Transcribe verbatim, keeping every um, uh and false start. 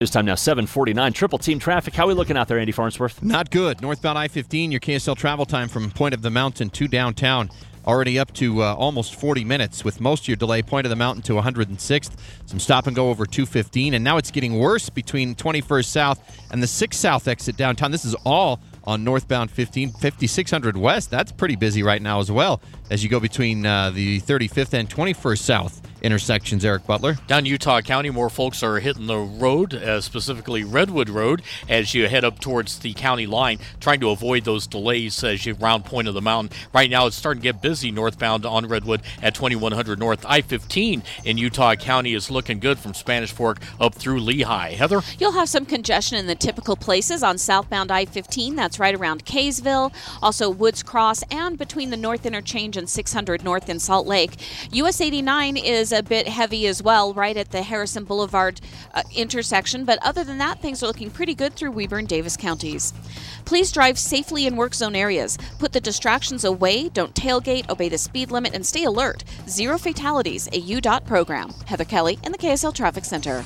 News time now, seven forty-nine. Triple team traffic. How are we looking out there, Andy Farnsworth? Not good. Northbound I fifteen, your K S L travel time from Point of the Mountain to downtown. Already up to uh, almost forty minutes, with most of your delay Point of the Mountain to one hundred sixth. Some stop and go over two fifteen, and now it's getting worse between twenty-first South and the sixth South exit downtown. This is all on northbound fifteen, fifty-six hundred West. That's pretty busy right now as well as you go between uh, the thirty-fifth and twenty-first South intersections. Eric Butler. Down Utah County, more folks are hitting the road, uh, specifically Redwood Road, as you head up towards the county line, trying to avoid those delays as you round Point of the Mountain. Right now, it's starting to get busy northbound on Redwood at twenty-one hundred North. I fifteen in Utah County is looking good from Spanish Fork up through Lehigh. Heather? You'll have some congestion in the typical places on southbound I fifteen. That's right around Kaysville, also Woods Cross, and between the North Interchange and six hundred North in Salt Lake. U S eighty-nine is a bit heavy as well, right at the Harrison Boulevard uh, intersection, but other than that, things are looking pretty good through Weber and Davis counties. Please drive safely in work zone areas. Put the distractions away, don't tailgate, obey the speed limit, and stay alert. Zero fatalities, a U DOT program. Heather Kelly in the K S L Traffic Center.